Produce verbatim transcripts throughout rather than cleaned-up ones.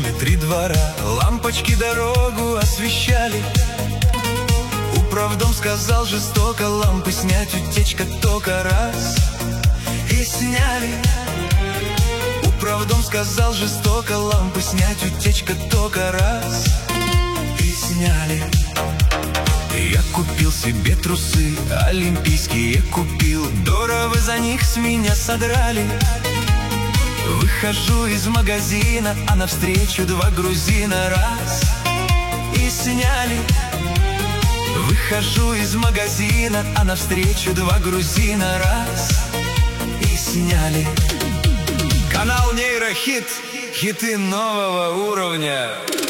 доме три двора, лампочки дорогу освещали. Управдом сказал жестоко: лампы снять, утечка тока раз. И сняли. Управдом сказал жестоко: лампы снять, утечка тока раз. И сняли. Я купил себе трусы, олимпийские купил, дорого за них с меня содрали. Выхожу из магазина, а навстречу два грузина раз. И сняли. Выхожу из магазина, а навстречу два грузина раз. И сняли. Канал Нейрохит, хиты нового уровня.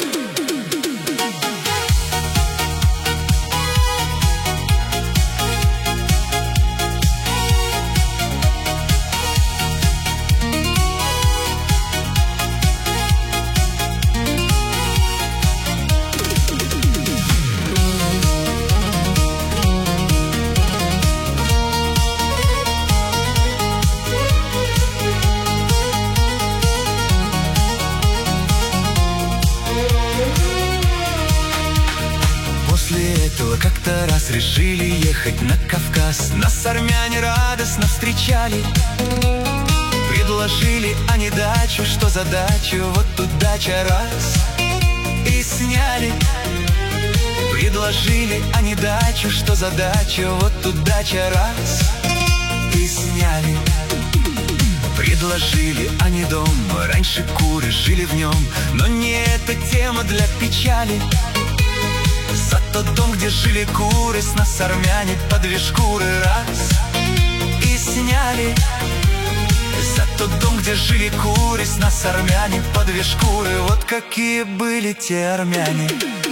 Как-то раз решили ехать на Кавказ, нас армяне радостно встречали. Предложили они дачу, что за дачу, вот тут дача раз. И сняли. Предложили они дачу, что за дачу, вот тут дача раз. И сняли. Предложили они дом, раньше куры жили в нем, но не эта тема для печали. За тот дом, где жили куры, с нас армяне по две шкуры раз. И сняли. За тот дом, где жили куры, с нас армяне по две шкуры. Вот какие были те армяне.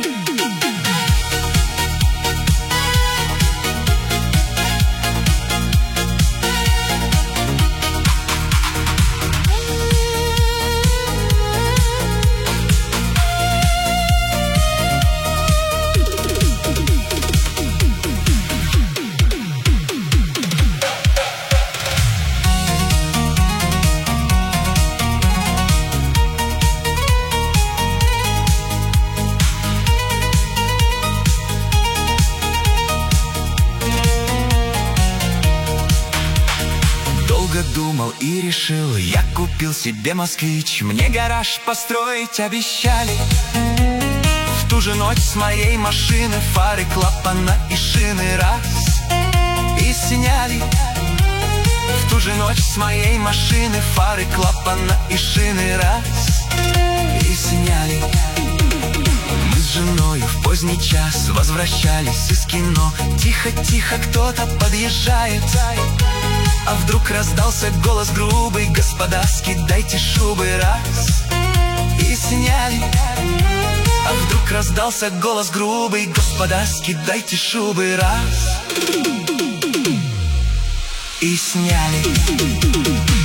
Думал и решил, я купил себе москвич, мне гараж построить обещали. В ту же ночь с моей машины фары, клапана и шины раз. И сняли. В ту же ночь с моей машины фары, клапана и шины раз. И сняли. Мы с женой в поздний час возвращались из кино. Тихо-тихо кто-то подъезжает. А вдруг раздался голос грубый: господа, скидайте шубы раз. И сняли. А вдруг раздался голос грубый: господа, скидайте шубы раз. И сняли.